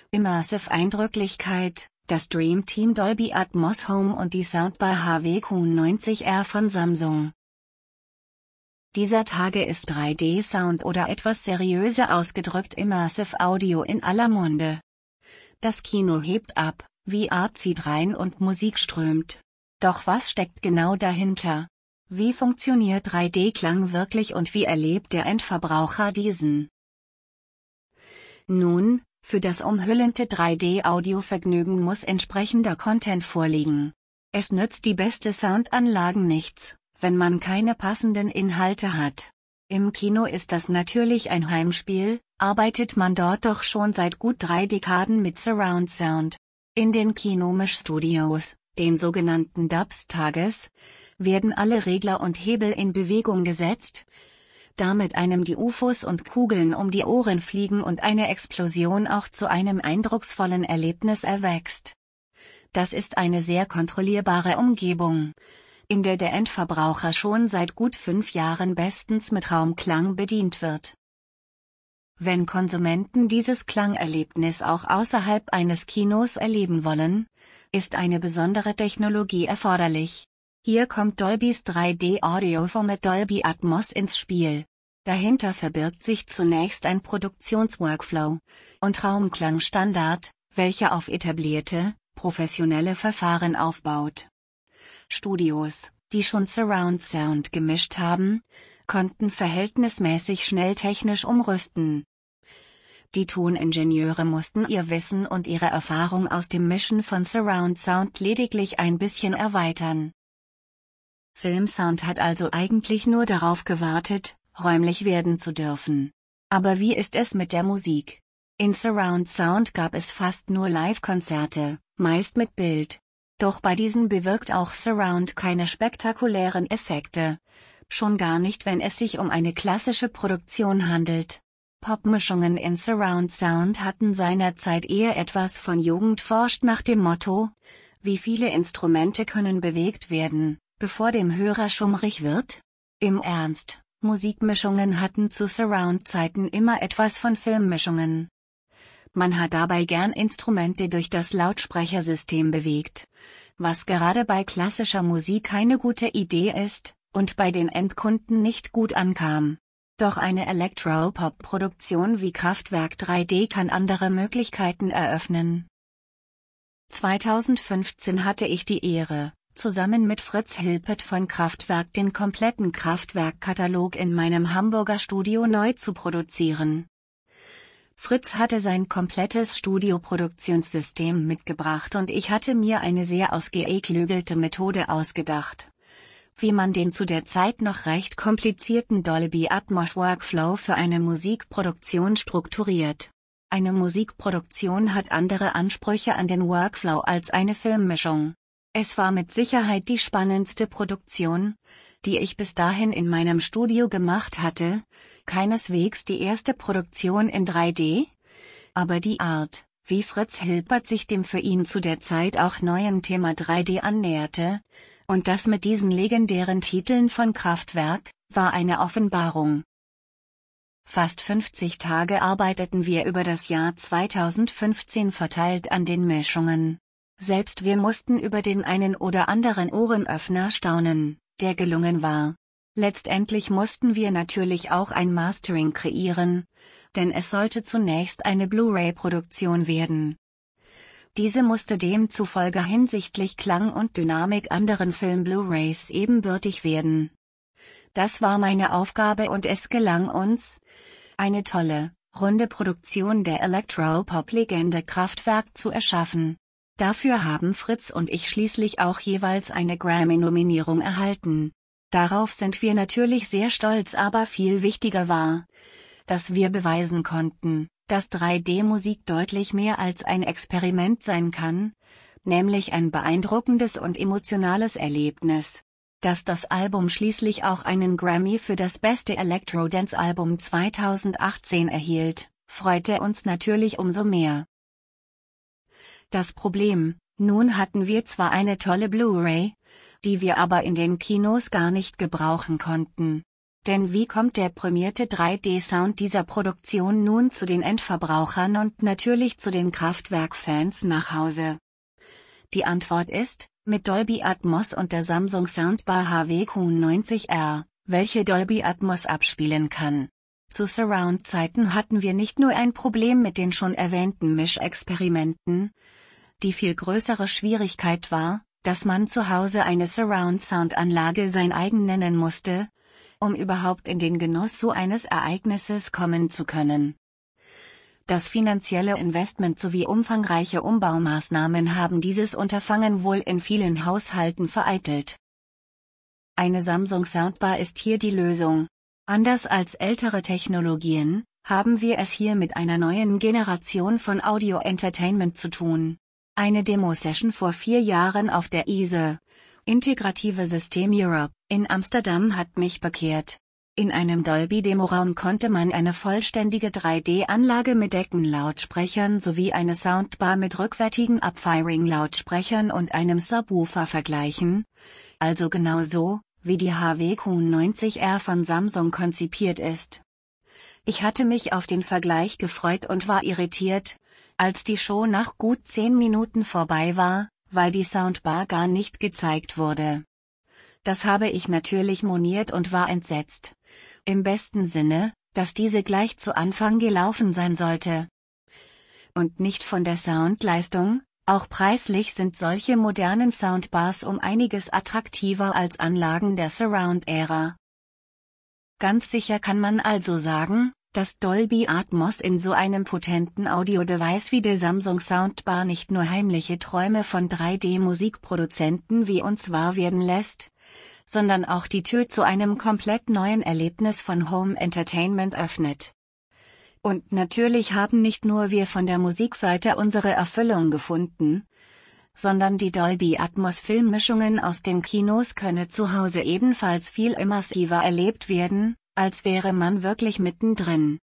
Immersive Eindrücklichkeit, das Dream Team Dolby Atmos Home und die Soundbar HWQ90R von Samsung. Dieser Tage ist 3D-Sound oder etwas seriöser ausgedrückt Immersive Audio in aller Munde. Das Kino hebt ab, VR zieht rein und Musik strömt. Doch was steckt genau dahinter? Wie funktioniert 3D-Klang wirklich und wie erlebt der Endverbraucher diesen? Nun, für das umhüllende 3D-Audiovergnügen muss entsprechender Content vorliegen. Es nützt die beste Soundanlagen nichts, wenn man keine passenden Inhalte hat. Im Kino ist das natürlich ein Heimspiel, arbeitet man dort doch schon seit gut 3 Dekaden mit Surround Sound. In den Kinomischstudios, den sogenannten Dubs Tages, werden alle Regler und Hebel in Bewegung gesetzt, damit einem die UFOs und Kugeln um die Ohren fliegen und eine Explosion auch zu einem eindrucksvollen Erlebnis erwächst. Das ist eine sehr kontrollierbare Umgebung, in der der Endverbraucher schon seit gut 5 Jahren bestens mit Raumklang bedient wird. Wenn Konsumenten dieses Klangerlebnis auch außerhalb eines Kinos erleben wollen, ist eine besondere Technologie erforderlich. Hier kommt Dolbys 3D-Audioformat Dolby Atmos ins Spiel. Dahinter verbirgt sich zunächst ein Produktionsworkflow und Raumklangstandard, welcher auf etablierte, professionelle Verfahren aufbaut. Studios, die schon Surround Sound gemischt haben, konnten verhältnismäßig schnell technisch umrüsten. Die Toningenieure mussten ihr Wissen und ihre Erfahrung aus dem Mischen von Surround Sound lediglich ein bisschen erweitern. Filmsound hat also eigentlich nur darauf gewartet, räumlich werden zu dürfen. Aber wie ist es mit der Musik? In Surround Sound gab es fast nur Live-Konzerte, meist mit Bild. Doch bei diesen bewirkt auch Surround keine spektakulären Effekte. Schon gar nicht, wenn es sich um eine klassische Produktion handelt. Popmischungen in Surround Sound hatten seinerzeit eher etwas von Jugend forscht nach dem Motto: Wie viele Instrumente können bewegt werden, bevor dem Hörer schummrig wird? Im Ernst, Musikmischungen hatten zu Surround-Zeiten immer etwas von Filmmischungen. Man hat dabei gern Instrumente durch das Lautsprechersystem bewegt, was gerade bei klassischer Musik keine gute Idee ist und bei den Endkunden nicht gut ankam. Doch eine Elektropop-Produktion wie Kraftwerk 3D kann andere Möglichkeiten eröffnen. 2015 hatte ich die Ehre, zusammen mit Fritz Hilpert von Kraftwerk den kompletten Kraftwerk-Katalog in meinem Hamburger Studio neu zu produzieren. Fritz hatte sein komplettes Studioproduktionssystem mitgebracht und ich hatte mir eine sehr ausgeklügelte Methode ausgedacht, wie man den zu der Zeit noch recht komplizierten Dolby Atmos Workflow für eine Musikproduktion strukturiert. Eine Musikproduktion hat andere Ansprüche an den Workflow als eine Filmmischung. Es war mit Sicherheit die spannendste Produktion, die ich bis dahin in meinem Studio gemacht hatte, keineswegs die erste Produktion in 3D, aber die Art, wie Fritz Hilpert sich dem für ihn zu der Zeit auch neuen Thema 3D annäherte, und das mit diesen legendären Titeln von Kraftwerk, war eine Offenbarung. Fast 50 Tage arbeiteten wir über das Jahr 2015 verteilt an den Mischungen. Selbst wir mussten über den einen oder anderen Ohrenöffner staunen, der gelungen war. Letztendlich mussten wir natürlich auch ein Mastering kreieren, denn es sollte zunächst eine Blu-ray-Produktion werden. Diese musste demzufolge hinsichtlich Klang und Dynamik anderen Film-Blu-rays ebenbürtig werden. Das war meine Aufgabe und es gelang uns, eine tolle, runde Produktion der Elektropop-Legende Kraftwerk zu erschaffen. Dafür haben Fritz und ich schließlich auch jeweils eine Grammy-Nominierung erhalten. Darauf sind wir natürlich sehr stolz, aber viel wichtiger war, dass wir beweisen konnten, dass 3D-Musik deutlich mehr als ein Experiment sein kann, nämlich ein beeindruckendes und emotionales Erlebnis. Dass das Album schließlich auch einen Grammy für das beste Electro-Dance-Album 2018 erhielt, freute uns natürlich umso mehr. Das Problem: Nun hatten wir zwar eine tolle Blu-ray, die wir aber in den Kinos gar nicht gebrauchen konnten. Denn wie kommt der prämierte 3D-Sound dieser Produktion nun zu den Endverbrauchern und natürlich zu den Kraftwerk-Fans nach Hause? Die Antwort ist, mit Dolby Atmos und der Samsung Soundbar HWQ90R, welche Dolby Atmos abspielen kann. Zu Surround-Zeiten hatten wir nicht nur ein Problem mit den schon erwähnten Mischexperimenten. Die viel größere Schwierigkeit war, dass man zu Hause eine Surround-Sound-Anlage sein eigen nennen musste, um überhaupt in den Genuss so eines Ereignisses kommen zu können. Das finanzielle Investment sowie umfangreiche Umbaumaßnahmen haben dieses Unterfangen wohl in vielen Haushalten vereitelt. Eine Samsung Soundbar ist hier die Lösung. Anders als ältere Technologien, haben wir es hier mit einer neuen Generation von Audio-Entertainment zu tun. Eine Demo-Session vor 4 Jahren auf der ISE, Integrative System Europe, in Amsterdam hat mich bekehrt. In einem Dolby-Demoraum konnte man eine vollständige 3D-Anlage mit Deckenlautsprechern sowie eine Soundbar mit rückwärtigen Upfiring-Lautsprechern und einem Subwoofer vergleichen, also genau so, wie die HWQ90R von Samsung konzipiert ist. Ich hatte mich auf den Vergleich gefreut und war irritiert, als die Show nach gut 10 Minuten vorbei war, weil die Soundbar gar nicht gezeigt wurde. Das habe ich natürlich moniert und war entsetzt. Im besten Sinne, dass diese gleich zu Anfang gelaufen sein sollte. Und nicht von der Soundleistung, auch preislich sind solche modernen Soundbars um einiges attraktiver als Anlagen der Surround-Ära. Ganz sicher kann man also sagen, dass Dolby Atmos in so einem potenten Audio-Device wie der Samsung Soundbar nicht nur heimliche Träume von 3D-Musikproduzenten wie uns wahr werden lässt, sondern auch die Tür zu einem komplett neuen Erlebnis von Home Entertainment öffnet. Und natürlich haben nicht nur wir von der Musikseite unsere Erfüllung gefunden, sondern die Dolby Atmos Filmmischungen aus den Kinos könne zu Hause ebenfalls viel immersiver erlebt werden, als wäre man wirklich mittendrin.